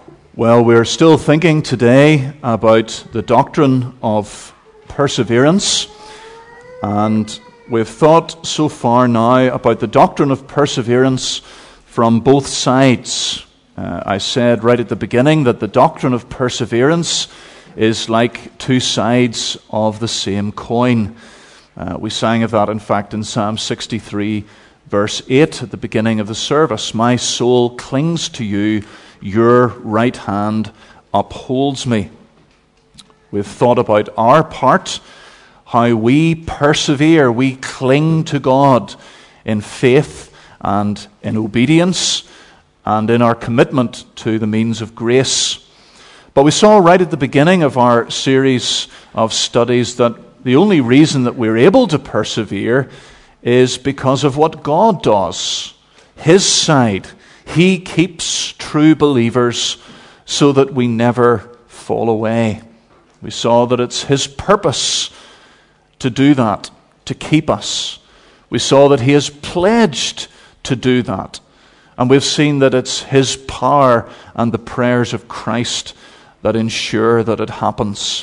Well, we're still thinking today about the doctrine of perseverance, and we've thought so far now about the doctrine of perseverance from both sides. I said right at the beginning that the doctrine of perseverance is like two sides of the same coin. We sang of that, in fact, in Psalm 63, verse 8 at the beginning of the service. My soul clings to you, your right hand upholds me. We've thought about our part, how we persevere, we cling to God in faith and in obedience and in our commitment to the means of grace. But we saw right at the beginning of our series of studies that the only reason that we're able to persevere is because of what God does. His side. He keeps true believers so that we never fall away. We saw that it's His purpose to do that, to keep us. We saw that He has pledged to do that. And we've seen that it's His power and the prayers of Christ that ensure that it happens.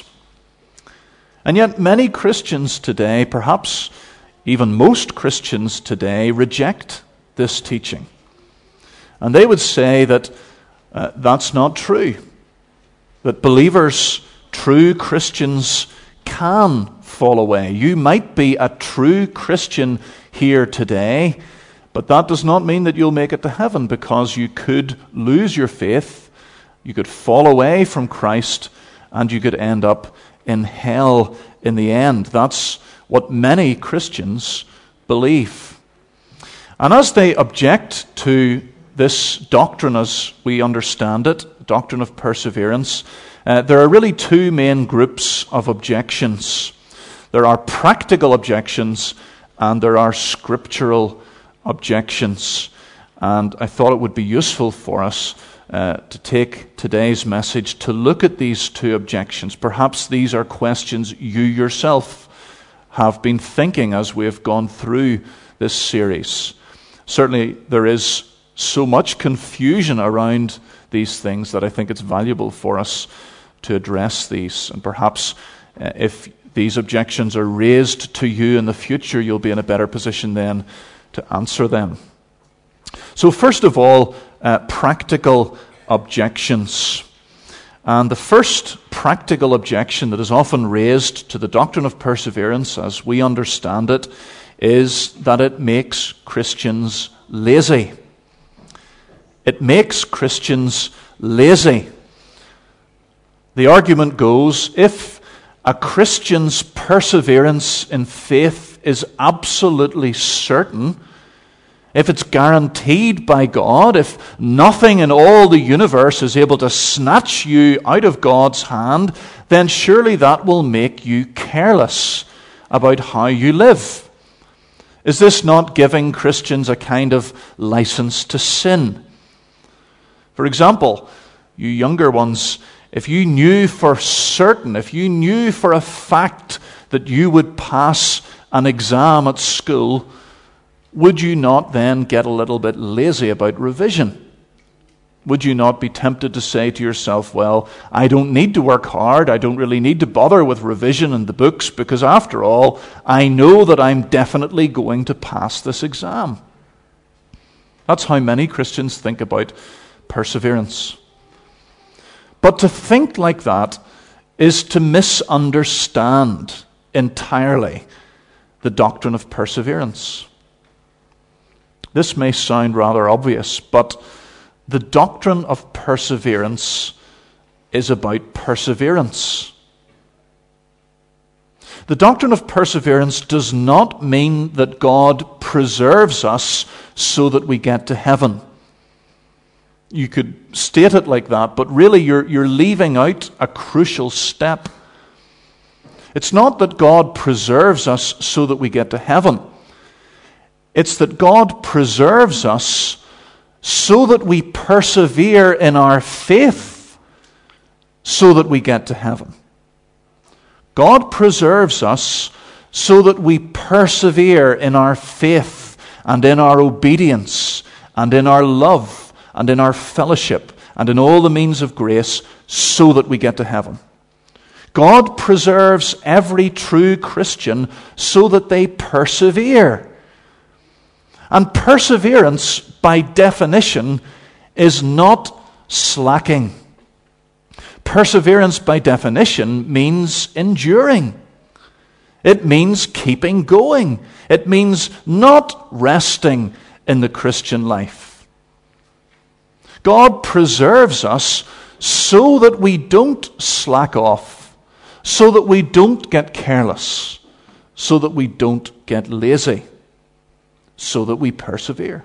And yet many Christians today, perhaps even most Christians today, reject this teaching. And they would say that that's not true. That believers, true Christians, can fall away. You might be a true Christian here today, but that does not mean that you'll make it to heaven, because you could lose your faith, you could fall away from Christ, and you could end up in hell in the end. That's what many Christians believe. And as they object to this doctrine as we understand it, doctrine of perseverance, there are really two main groups of objections. There are practical objections and there are scriptural objections. And I thought it would be useful for us to take today's message to look at these two objections. Perhaps these are questions you yourself have been thinking as we have gone through this series. Certainly there is so much confusion around these things that I think it's valuable for us to address these. And perhaps if these objections are raised to you in the future, you'll be in a better position then to answer them. So first of all, practical objections. And the first practical objection that is often raised to the doctrine of perseverance, as we understand it, is that it makes Christians lazy. It makes Christians lazy. The argument goes, if a Christian's perseverance in faith is absolutely certain, if it's guaranteed by God, if nothing in all the universe is able to snatch you out of God's hand, then surely that will make you careless about how you live. Is this not giving Christians a kind of license to sin? For example, you younger ones, if you knew for certain, if you knew for a fact that you would pass an exam at school, would you not then get a little bit lazy about revision? Would you not be tempted to say to yourself, well, I don't need to work hard, I don't really need to bother with revision in the books, because after all, I know that I'm definitely going to pass this exam. That's how many Christians think about perseverance. But to think like that is to misunderstand entirely the doctrine of perseverance. This may sound rather obvious, but the doctrine of perseverance is about perseverance. The doctrine of perseverance does not mean that God preserves us so that we get to heaven. You could state it like that, but really you're leaving out a crucial step. It's not that God preserves us so that we get to heaven. It's that God preserves us so that we persevere in our faith so that we get to heaven. God preserves us so that we persevere in our faith and in our obedience and in our love and in our fellowship and in all the means of grace so that we get to heaven. God preserves every true Christian so that they persevere. And perseverance, by definition, is not slacking. Perseverance, by definition, means enduring. It means keeping going. It means not resting in the Christian life. God preserves us so that we don't slack off, so that we don't get careless, so that we don't get lazy, so that we persevere.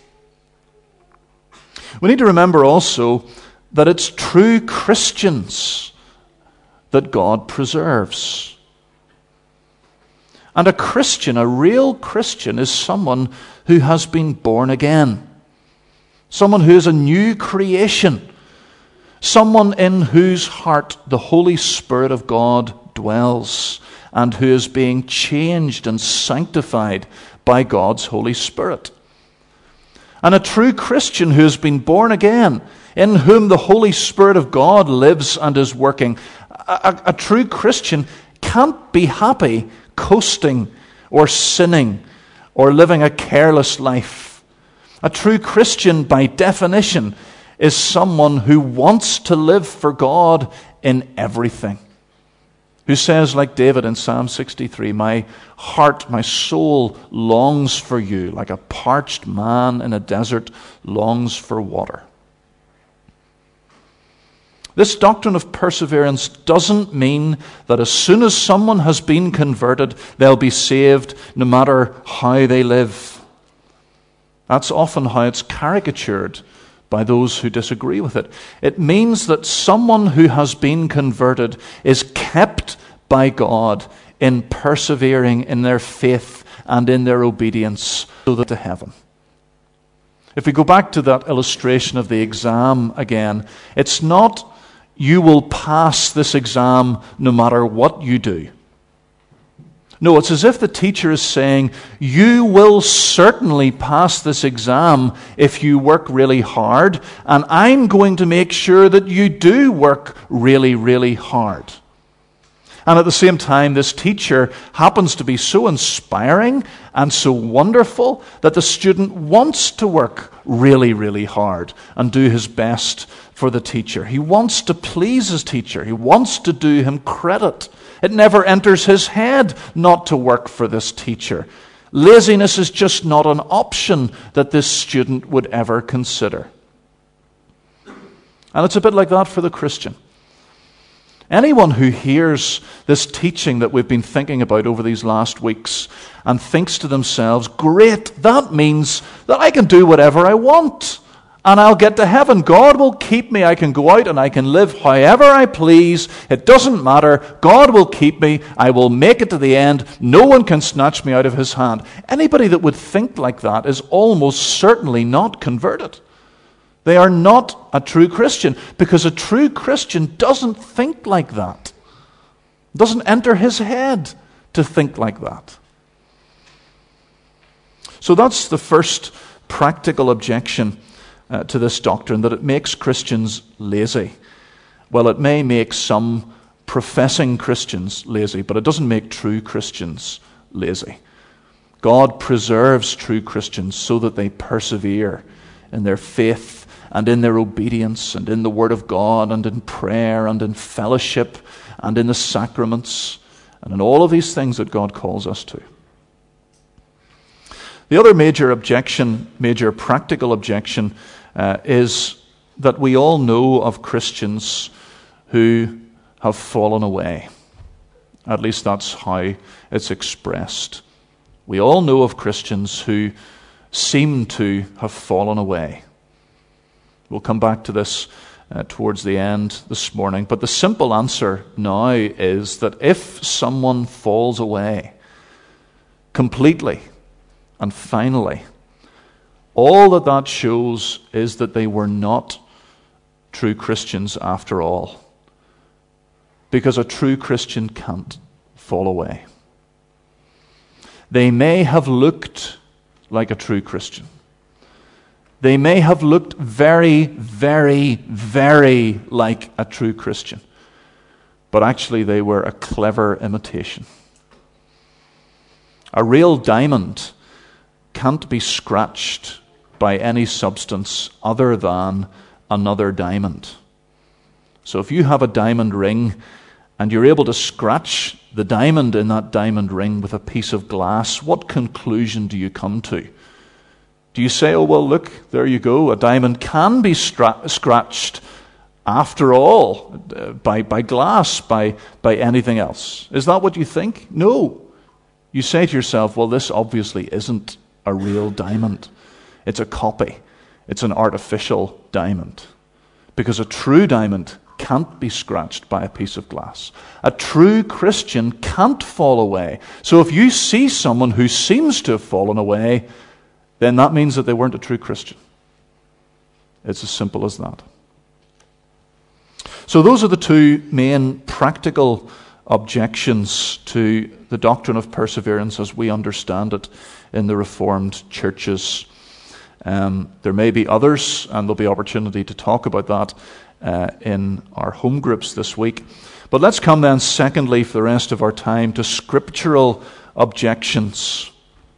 We need to remember also that it's true Christians that God preserves. And a Christian, a real Christian, is someone who has been born again. Someone who is a new creation. Someone in whose heart the Holy Spirit of God dwells and who is being changed and sanctified by God's Holy Spirit. And a true Christian who has been born again, in whom the Holy Spirit of God lives and is working. A true Christian can't be happy coasting or sinning or living a careless life. A true Christian, by definition, is someone who wants to live for God in everything. Who says, like David in Psalm 63, "My heart, my soul longs for you, like a parched man in a desert longs for water." This doctrine of perseverance doesn't mean that as soon as someone has been converted, they'll be saved no matter how they live. That's often how it's caricatured by those who disagree with it. It means that someone who has been converted is kept by God in persevering in their faith and in their obedience so that to heaven. If we go back to that illustration of the exam again, it's not you will pass this exam no matter what you do. No, it's as if the teacher is saying, you will certainly pass this exam if you work really hard, and I'm going to make sure that you do work really, really hard. And at the same time, this teacher happens to be so inspiring and so wonderful that the student wants to work really, really hard and do his best for the teacher. He wants to please his teacher. He wants to do him credit. It never enters his head not to work for this teacher. Laziness is just not an option that this student would ever consider. And it's a bit like that for the Christian. Anyone who hears this teaching that we've been thinking about over these last weeks and thinks to themselves, great, that means that I can do whatever I want and I'll get to heaven. God will keep me. I can go out and I can live however I please. It doesn't matter. God will keep me. I will make it to the end. No one can snatch me out of his hand. Anybody that would think like that is almost certainly not converted. They are not a true Christian, because a true Christian doesn't think like that. It doesn't enter his head to think like that. So that's the first practical objection to this doctrine, that it makes Christians lazy. Well, it may make some professing Christians lazy, but it doesn't make true Christians lazy. God preserves true Christians so that they persevere in their faith and in their obedience and in the Word of God and in prayer and in fellowship and in the sacraments and in all of these things that God calls us to. The other major practical objection is that we all know of Christians who have fallen away. At least that's how it's expressed. We all know of Christians who seem to have fallen away. We'll come back to this towards the end this morning. But the simple answer now is that if someone falls away completely and finally, all that shows is that they were not true Christians after all. Because a true Christian can't fall away. They may have looked like a true Christian. They may have looked very, very, very like a true Christian, but actually they were a clever imitation. A real diamond can't be scratched by any substance other than another diamond. So if you have a diamond ring and you're able to scratch the diamond in that diamond ring with a piece of glass, what conclusion do you come to? Do you say, oh, well, look, there you go, a diamond can be scratched after all by glass, by anything else? Is that what you think? No. You say to yourself, well, this obviously isn't a real diamond. It's a copy. It's an artificial diamond. Because a true diamond can't be scratched by a piece of glass. A true Christian can't fall away. So if you see someone who seems to have fallen away, then that means that they weren't a true Christian. It's as simple as that. So those are the two main practical objections to the doctrine of perseverance as we understand it in the Reformed churches. There may be others, and there'll be opportunity to talk about that in our home groups this week. But let's come then, secondly, for the rest of our time, to scriptural objections.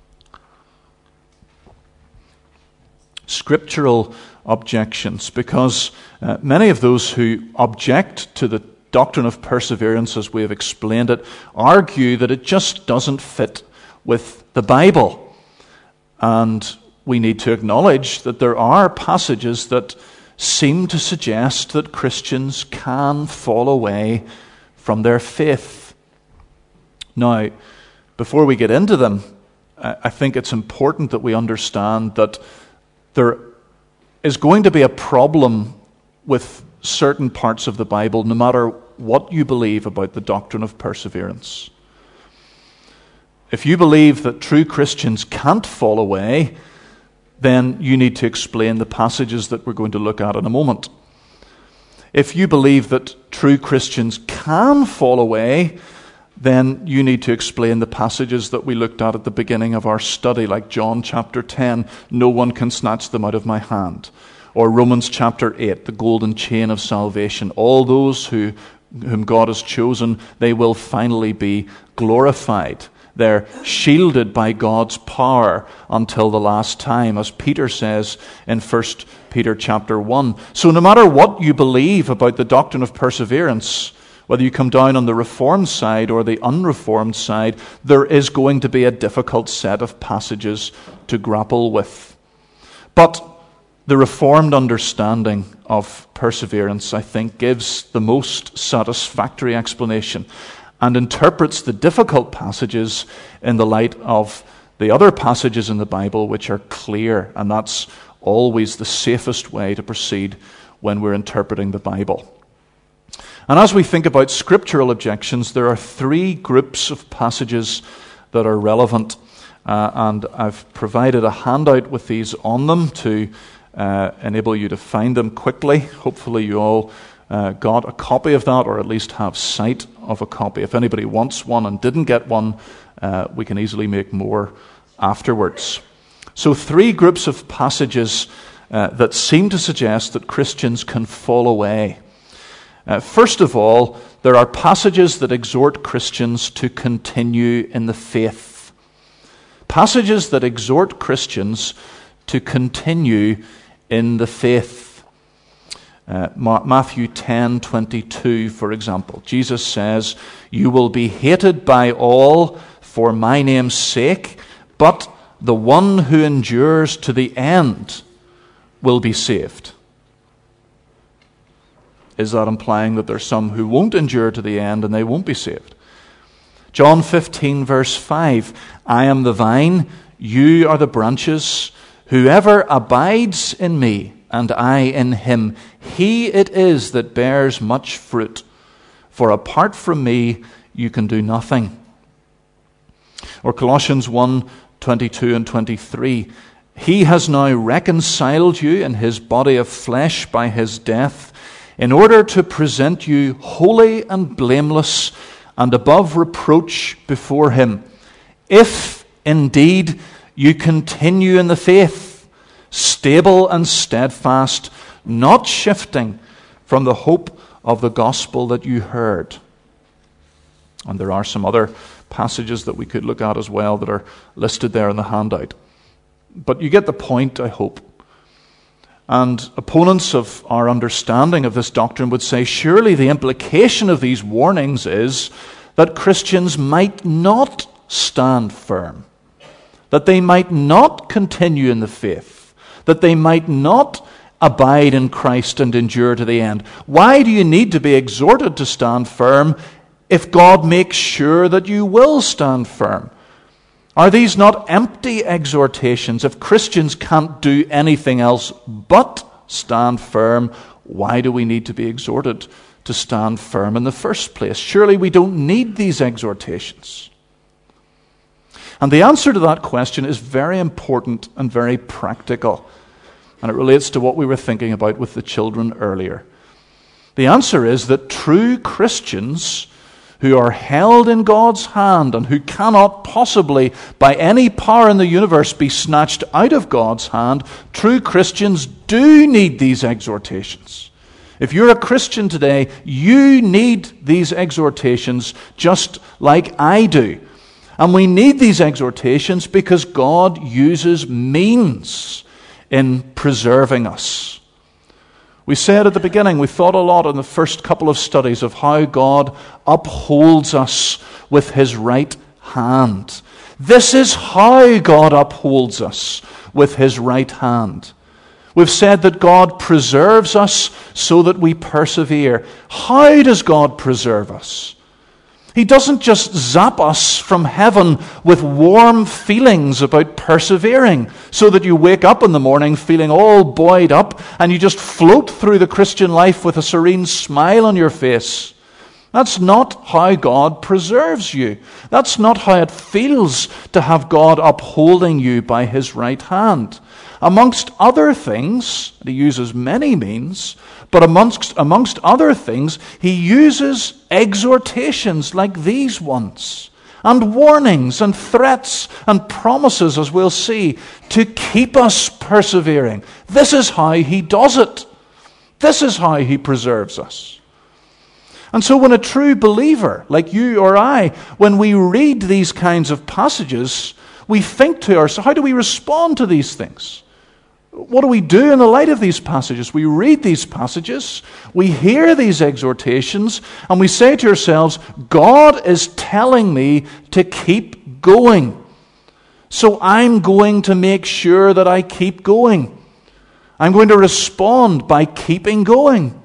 Scriptural objections, because many of those who object to the doctrine of perseverance, as we have explained it, argue that it just doesn't fit with the Bible. And we need to acknowledge that there are passages that seem to suggest that Christians can fall away from their faith. Now, before we get into them, I think it's important that we understand that there is going to be a problem with certain parts of the Bible, no matter what you believe about the doctrine of perseverance. If you believe that true Christians can't fall away, then you need to explain the passages that we're going to look at in a moment. If you believe that true Christians can fall away, then you need to explain the passages that we looked at the beginning of our study, like John chapter 10, no one can snatch them out of my hand. Or Romans chapter 8, the golden chain of salvation. All those whom God has chosen, they will finally be glorified. They're shielded by God's power until the last time, as Peter says in 1 Peter chapter 1. So no matter what you believe about the doctrine of perseverance, whether you come down on the Reformed side or the unreformed side, there is going to be a difficult set of passages to grapple with. But the Reformed understanding of perseverance, I think, gives the most satisfactory explanation and interprets the difficult passages in the light of the other passages in the Bible which are clear, and that's always the safest way to proceed when we're interpreting the Bible. And as we think about scriptural objections, there are three groups of passages that are relevant, and I've provided a handout with these on them to enable you to find them quickly. Hopefully you all got a copy of that, or at least have sight of a copy. If anybody wants one and didn't get one, we can easily make more afterwards. So three groups of passages that seem to suggest that Christians can fall away. First of all, there are passages that exhort Christians to continue in the faith. Passages that exhort Christians to continue in the faith. Matthew 10:22, for example. Jesus says, "You will be hated by all for my name's sake, but the one who endures to the end will be saved." Is that implying that there's some who won't endure to the end and they won't be saved? John 15, verse 5, "I am the vine, you are the branches. Whoever abides in me, and I in him, he it is that bears much fruit. For apart from me, you can do nothing." Or Colossians 1:22 and 23, "He has now reconciled you in his body of flesh by his death, in order to present you holy and blameless and above reproach before him, if indeed you continue in the faith, stable and steadfast, not shifting from the hope of the gospel that you heard. And there are some other passages that we could look at as well that are listed there in the handout. But you get the point, I hope. And opponents of our understanding of this doctrine would say, surely the implication of these warnings is that Christians might not stand firm, that they might not continue in the faith, that they might not abide in Christ and endure to the end. Why do you need to be exhorted to stand firm if God makes sure that you will stand firm? Are these not empty exhortations? If Christians can't do anything else but stand firm, why do we need to be exhorted to stand firm in the first place? Surely we don't need these exhortations. And the answer to that question is very important and very practical. And it relates to what we were thinking about with the children earlier. The answer is that true Christians who are held in God's hand and who cannot possibly, by any power in the universe, be snatched out of God's hand, true Christians do need these exhortations. If you're a Christian today, you need these exhortations just like I do. And we need these exhortations because God uses means in preserving us. We said at the beginning, we thought a lot in the first couple of studies of how God upholds us with his right hand. This is how God upholds us with his right hand. We've said that God preserves us so that we persevere. How does God preserve us? He doesn't just zap us from heaven with warm feelings about persevering so that you wake up in the morning feeling all buoyed up and you just float through the Christian life with a serene smile on your face. That's not how God preserves you. That's not how it feels to have God upholding you by his right hand. Amongst other things, he uses many means, but amongst other things, he uses exhortations like these ones, and warnings and threats and promises, as we'll see, to keep us persevering. This is how he does it. This is how he preserves us. And so when a true believer, like you or I, when we read these kinds of passages, we think to ourselves, how do we respond to these things? What do we do in the light of these passages? We read these passages, we hear these exhortations, and we say to ourselves, God is telling me to keep going. So I'm going to make sure that I keep going. I'm going to respond by keeping going.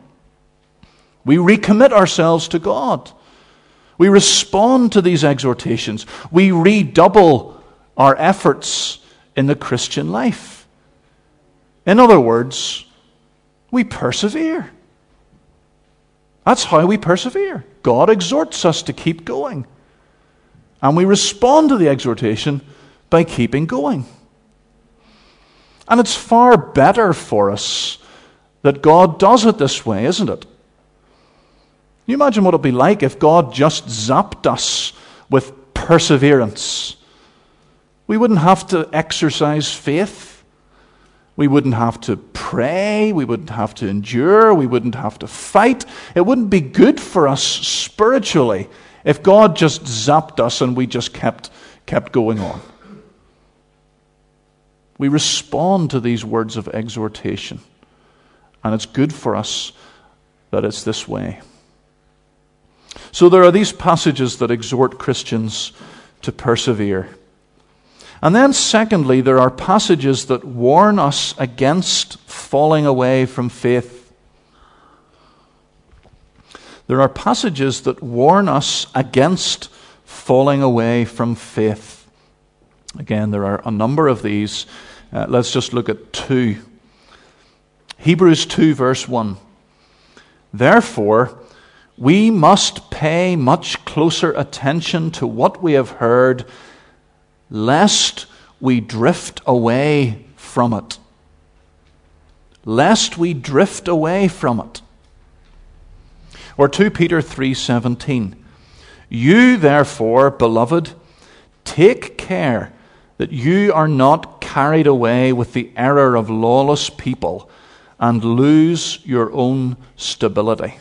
We recommit ourselves to God. We respond to these exhortations. We redouble our efforts in the Christian life. In other words, we persevere. That's how we persevere. God exhorts us to keep going. And we respond to the exhortation by keeping going. And it's far better for us that God does it this way, isn't it? Can you imagine what it would be like if God just zapped us with perseverance? We wouldn't have to exercise faith. We wouldn't have to pray. We wouldn't have to endure. We wouldn't have to fight. It wouldn't be good for us spiritually if God just zapped us and we just kept going on. We respond to these words of exhortation, and it's good for us that it's this way. So there are these passages that exhort Christians to persevere. And then secondly, there are passages that warn us against falling away from faith. There are passages that warn us against falling away from faith. Again, there are a number of these. Let's just look at two. Hebrews 2 verse 1. Therefore, we must pay much closer attention to what we have heard, lest we drift away from it. Lest we drift away from it. Or 2 Peter 3:17. You therefore, beloved, take care that you are not carried away with the error of lawless people and lose your own stability.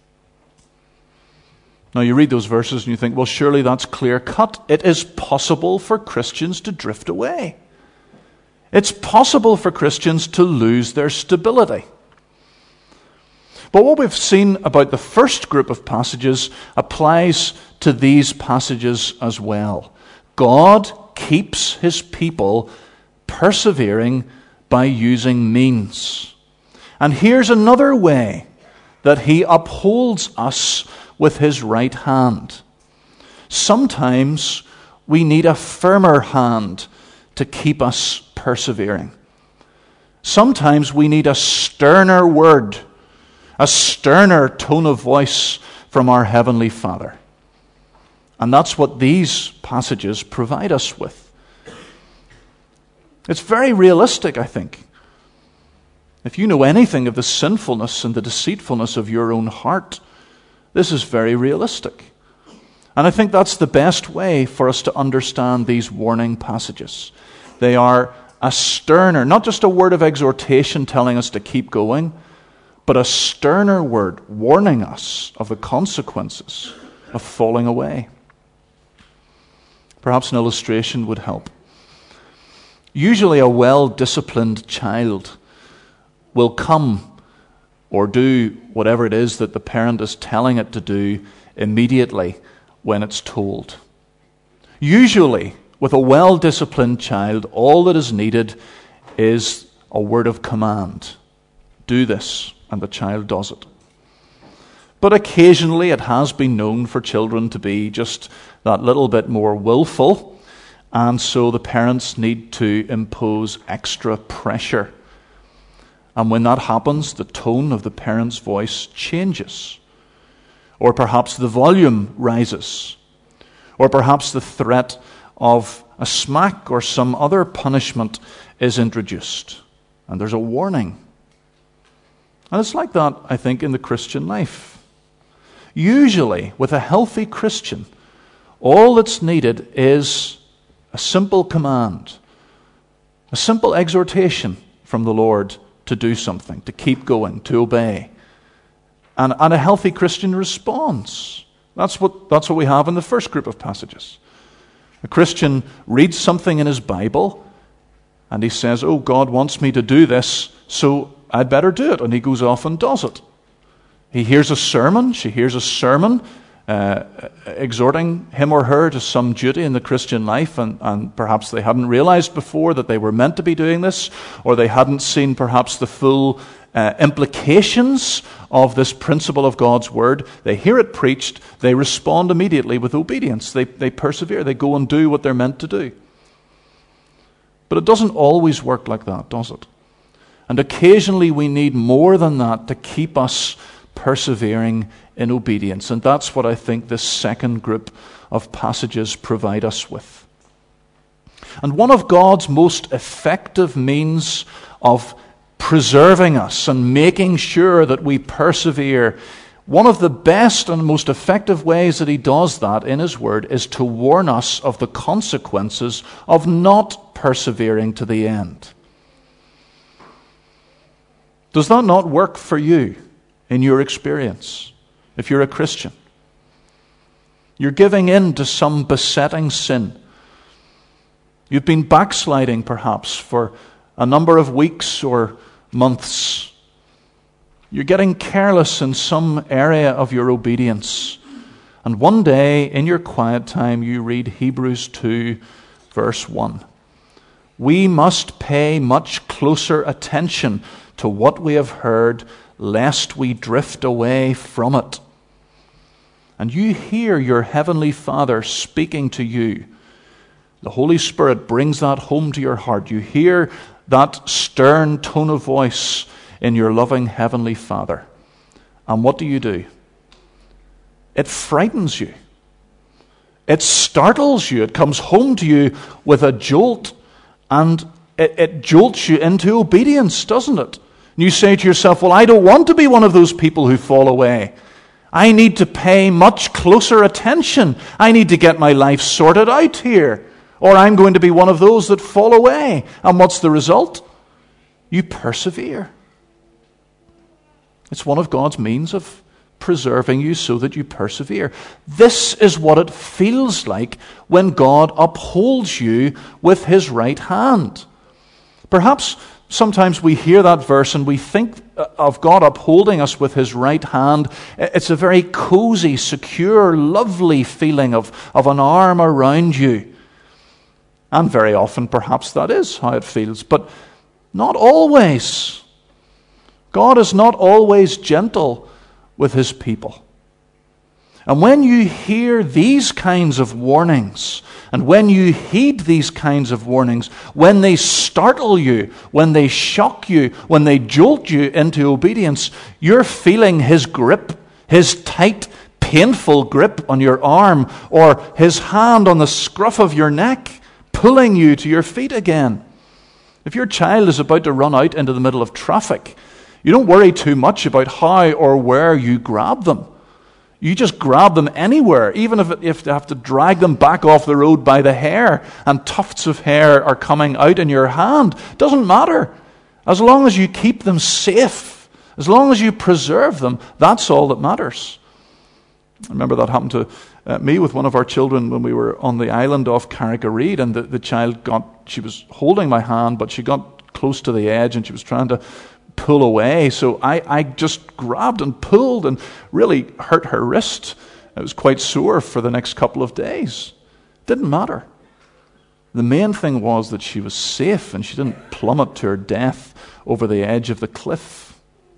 Now you read those verses and you think, well, surely that's clear cut. It is possible for Christians to drift away. It's possible for Christians to lose their stability. But what we've seen about the first group of passages applies to these passages as well. God keeps his people persevering by using means. And here's another way that he upholds us with his right hand. Sometimes we need a firmer hand to keep us persevering. Sometimes we need a sterner word, a sterner tone of voice from our Heavenly Father. And that's what these passages provide us with. It's very realistic, I think. If you know anything of the sinfulness and the deceitfulness of your own heart, this is very realistic. And I think that's the best way for us to understand these warning passages. They are a sterner, not just a word of exhortation telling us to keep going, but a sterner word warning us of the consequences of falling away. Perhaps an illustration would help. Usually a well-disciplined child will come or do whatever it is that the parent is telling it to do immediately when it's told. Usually, with a well-disciplined child, all that is needed is a word of command. Do this, and the child does it. But occasionally it has been known for children to be just that little bit more willful, and so the parents need to impose extra pressure. And when that happens, the tone of the parent's voice changes. Or perhaps the volume rises. Or perhaps the threat of a smack or some other punishment is introduced. And there's a warning. And it's like that, I think, in the Christian life. Usually, with a healthy Christian, all that's needed is a simple command, a simple exhortation from the Lord to do something, to keep going, to obey. And a healthy Christian responds. That's what we have in the first group of passages. A Christian reads something in his Bible, and he says, oh, God wants me to do this, so I'd better do it. And he goes off and does it. He hears a sermon, she hears a sermon, exhorting him or her to some duty in the Christian life, and perhaps they hadn't realized before that they were meant to be doing this, or they hadn't seen perhaps the full implications of this principle of God's Word. They hear it preached, they respond immediately with obedience. They persevere, they go and do what they're meant to do. But it doesn't always work like that, does it? And occasionally we need more than that to keep us persevering in obedience. And that's what I think this second group of passages provide us with. And one of God's most effective means of preserving us and making sure that we persevere, one of the best and most effective ways that he does that in his word is to warn us of the consequences of not persevering to the end. Does that not work for you in your experience? If you're a Christian, you're giving in to some besetting sin. You've been backsliding perhaps for a number of weeks or months. You're getting careless in some area of your obedience. And one day in your quiet time you read Hebrews 2 verse 1. We must pay much closer attention to what we have heard, lest we drift away from it. And you hear your Heavenly Father speaking to you. The Holy Spirit brings that home to your heart. You hear that stern tone of voice in your loving Heavenly Father. And what do? It frightens you. It startles you. It comes home to you with a jolt, and it jolts you into obedience, doesn't it? And you say to yourself, well, I don't want to be one of those people who fall away. I need to pay much closer attention. I need to get my life sorted out here. Or I'm going to be one of those that fall away. And what's the result? You persevere. It's one of God's means of preserving you so that you persevere. This is what it feels like when God upholds you with his right hand. Perhaps sometimes we hear that verse and we think of God upholding us with his right hand. It's a very cozy, secure, lovely feeling of an arm around you. And very often perhaps that is how it feels, but not always. God is not always gentle with his people. And when you hear these kinds of warnings, and when you heed these kinds of warnings, when they startle you, when they shock you, when they jolt you into obedience, you're feeling his grip, his tight, painful grip on your arm, or his hand on the scruff of your neck, pulling you to your feet again. If your child is about to run out into the middle of traffic, you don't worry too much about how or where you grab them. You just grab them anywhere, even if you have to drag them back off the road by the hair and tufts of hair are coming out in your hand. Doesn't matter. As long as you keep them safe, as long as you preserve them, that's all that matters. I remember that happened to me with one of our children when we were on the island off Carrick-a-Reid, and the child she was holding my hand, but she got close to the edge and she was trying to pull away. So I just grabbed and pulled and really hurt her wrist. It was quite sore for the next couple of days. Didn't matter. The main thing was that she was safe and she didn't plummet to her death over the edge of the cliff.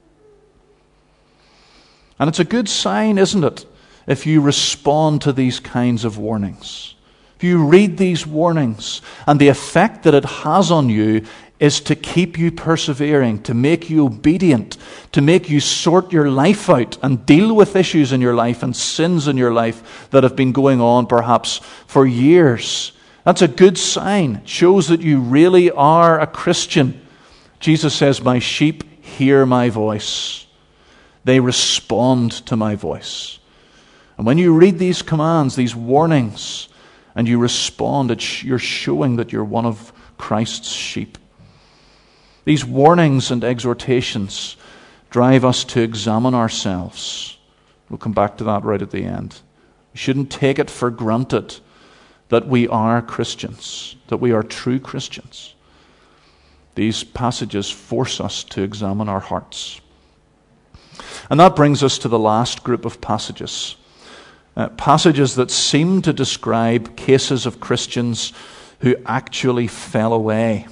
And it's a good sign, isn't it, if you respond to these kinds of warnings. If you read these warnings, and the effect that it has on you is to keep you persevering, to make you obedient, to make you sort your life out and deal with issues in your life and sins in your life that have been going on perhaps for years. That's a good sign. It shows that you really are a Christian. Jesus says, "My sheep hear my voice. They respond to my voice." And when you read these commands, these warnings, and you respond, you're showing that you're one of Christ's sheep. These warnings and exhortations drive us to examine ourselves. We'll come back to that right at the end. We shouldn't take it for granted that we are Christians, that we are true Christians. These passages force us to examine our hearts. And that brings us to the last group of passages. Passages that seem to describe cases of Christians who actually fell away.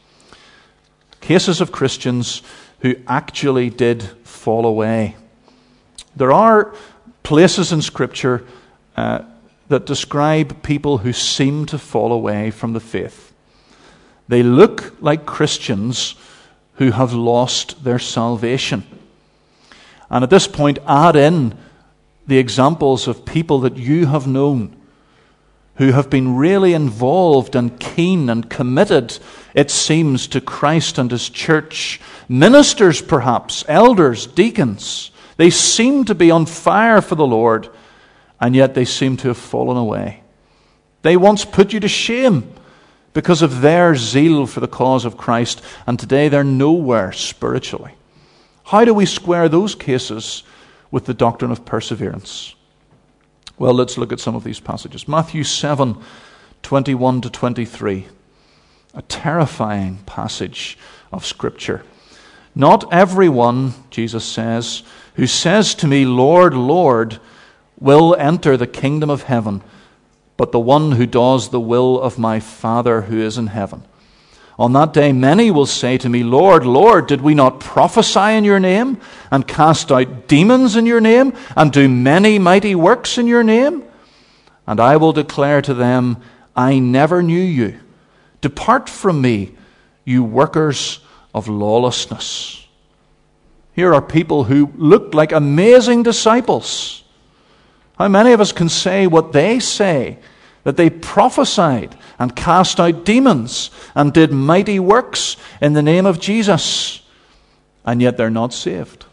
Cases of Christians who actually did fall away. There are places in Scripture that describe people who seem to fall away from the faith. They look like Christians who have lost their salvation. And at this point, add in the examples of people that you have known who have been really involved and keen and committed, it seems, to Christ and his church. Ministers, perhaps, elders, deacons. They seem to be on fire for the Lord, and yet they seem to have fallen away. They once put you to shame because of their zeal for the cause of Christ, and today they're nowhere spiritually. How do we square those cases with the doctrine of perseverance? Well, let's look at some of these passages. Matthew 7, 21 to 23. A terrifying passage of Scripture. "Not everyone," Jesus says, "who says to me, 'Lord, Lord,' will enter the kingdom of heaven, but the one who does the will of my Father who is in heaven. On that day many will say to me, 'Lord, Lord, did we not prophesy in your name, and cast out demons in your name, and do many mighty works in your name?' And I will declare to them, 'I never knew you. Depart from me, you workers of lawlessness.'" Here are people who looked like amazing disciples. How many of us can say what they say? That they prophesied and cast out demons and did mighty works in the name of Jesus, and yet they're not saved.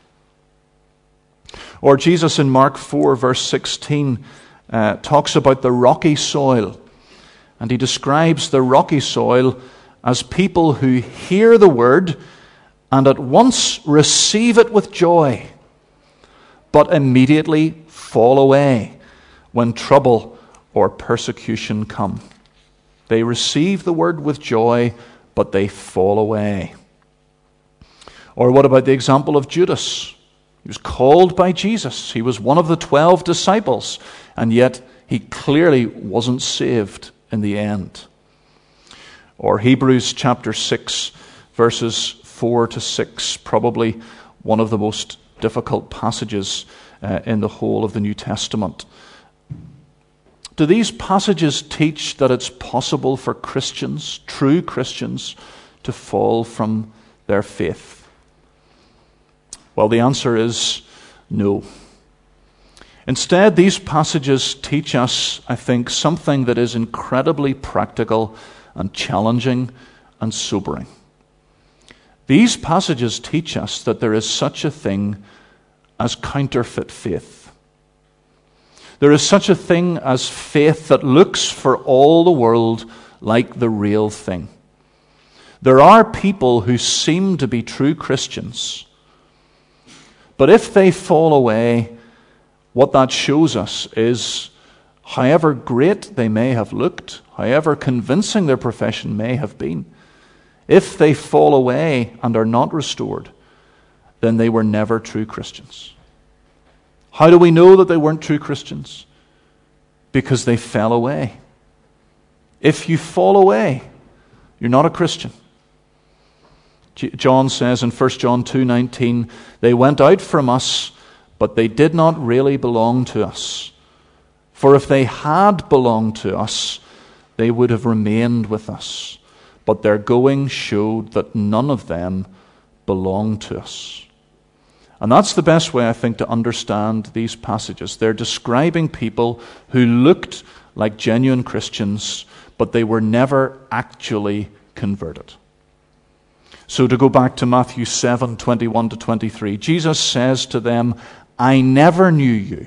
Or Jesus in Mark 4 verse 16 talks about the rocky soil. And he describes the rocky soil as people who hear the word and at once receive it with joy, but immediately fall away when trouble or persecution come. They receive the word with joy, but they fall away. Or what about the example of Judas? He was called by Jesus. He was one of the 12 disciples, and yet he clearly wasn't saved in the end. Or Hebrews chapter 6, verses 4 to 6, probably one of the most difficult passages in the whole of the New Testament. Do these passages teach that it's possible for Christians, true Christians, to fall from their faith? Well, the answer is no. Instead, these passages teach us, I think, something that is incredibly practical and challenging and sobering. These passages teach us that there is such a thing as counterfeit faith. There is such a thing as faith that looks for all the world like the real thing. There are people who seem to be true Christians, but if they fall away, what that shows us is, however great they may have looked, however convincing their profession may have been, if they fall away and are not restored, then they were never true Christians. How do we know that they weren't true Christians? Because they fell away. If you fall away, you're not a Christian. John says in 1 John 2:19, they went out from us, but they did not really belong to us. For if they had belonged to us, they would have remained with us. But their going showed that none of them belonged to us. And that's the best way, I think, to understand these passages. They're describing people who looked like genuine Christians, but they were never actually converted. So to go back to Matthew 7:21 to 23, Jesus says to them, I never knew you.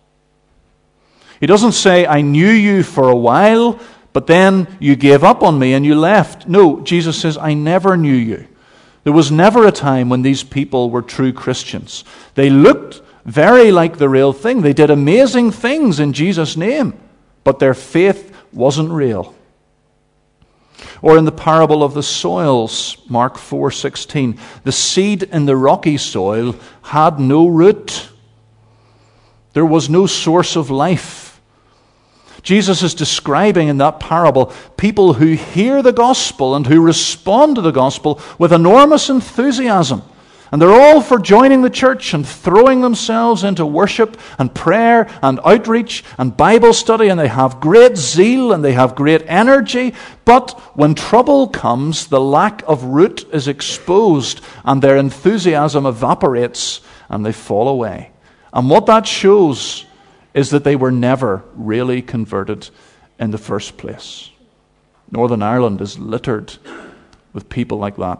He doesn't say, I knew you for a while, but then you gave up on me and you left. No, Jesus says, I never knew you. There was never a time when these people were true Christians. They looked very like the real thing. They did amazing things in Jesus' name, but their faith wasn't real. Or in the parable of the soils, Mark 4:16, the seed in the rocky soil had no root. There was no source of life. Jesus is describing in that parable people who hear the gospel and who respond to the gospel with enormous enthusiasm. And they're all for joining the church and throwing themselves into worship and prayer and outreach and Bible study, and they have great zeal and they have great energy. But when trouble comes, the lack of root is exposed and their enthusiasm evaporates and they fall away. And what that shows is that they were never really converted in the first place. Northern Ireland is littered with people like that.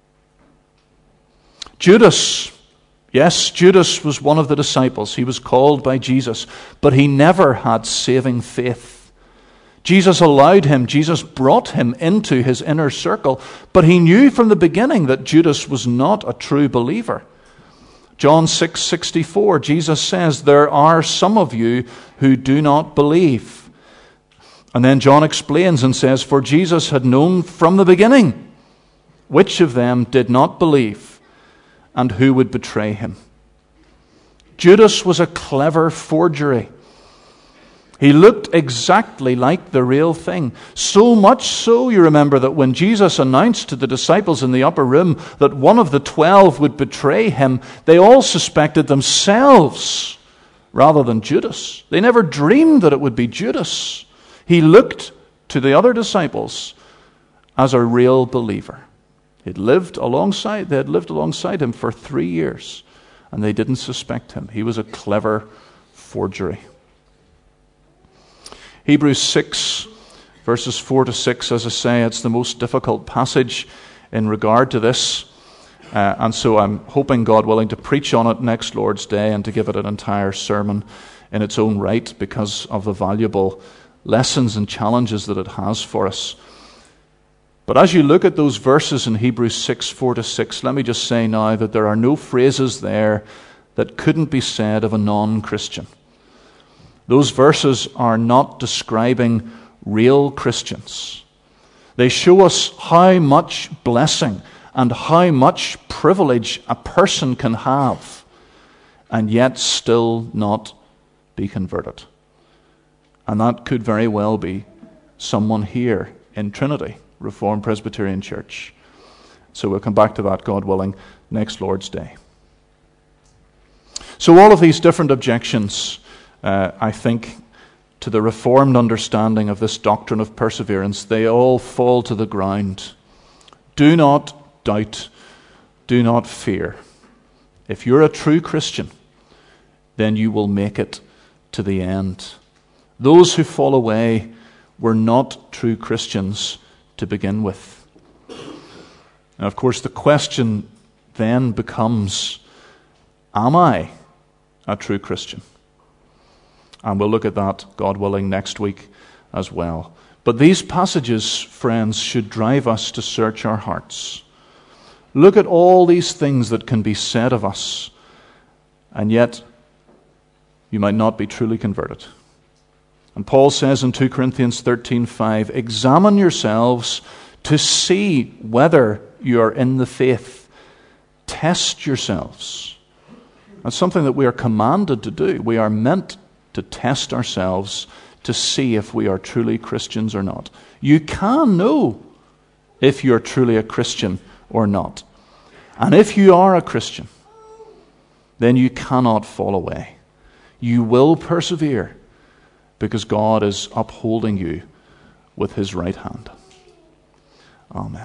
Judas, yes, Judas was one of the disciples. He was called by Jesus, but he never had saving faith. Jesus allowed him, Jesus brought him into his inner circle, but he knew from the beginning that Judas was not a true believer. John 6:64, Jesus says, there are some of you who do not believe. And then John explains and says, for Jesus had known from the beginning which of them did not believe and who would betray him. Judas was a clever forgery. He looked exactly like the real thing. So much so, you remember, that when Jesus announced to the disciples in the upper room that one of the 12 would betray him, they all suspected themselves rather than Judas. They never dreamed that it would be Judas. He looked to the other disciples as a real believer. They had lived alongside him for 3 years, and they didn't suspect him. He was a clever forgery. Hebrews 6, verses 4 to 6, as I say, it's the most difficult passage in regard to this. And so I'm hoping, God willing, to preach on it next Lord's Day and to give it an entire sermon in its own right because of the valuable lessons and challenges that it has for us. But as you look at those verses in Hebrews 6:4-6, let me just say now that there are no phrases there that couldn't be said of a non-Christian. Those verses are not describing real Christians. They show us how much blessing and how much privilege a person can have and yet still not be converted. And that could very well be someone here in Trinity, Reformed Presbyterian Church. So we'll come back to that, God willing, next Lord's Day. So all of these different objections, I think, to the Reformed understanding of this doctrine of perseverance, they all fall to the ground. Do not doubt. Do not fear. If you're a true Christian, then you will make it to the end. Those who fall away were not true Christians to begin with. And of course, the question then becomes, am I a true Christian? And we'll look at that, God willing, next week as well. But these passages, friends, should drive us to search our hearts. Look at all these things that can be said of us, and yet you might not be truly converted. And Paul says in 2 Corinthians 13:5, examine yourselves to see whether you are in the faith. Test yourselves. That's something that we are commanded to do. We are meant to test ourselves to see if we are truly Christians or not. You can know if you're truly a Christian or not. And if you are a Christian, then you cannot fall away. You will persevere because God is upholding you with his right hand. Amen.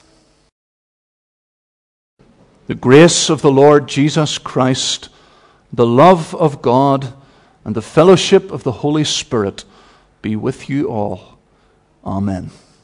The grace of the Lord Jesus Christ, the love of God, and the fellowship of the Holy Spirit be with you all. Amen.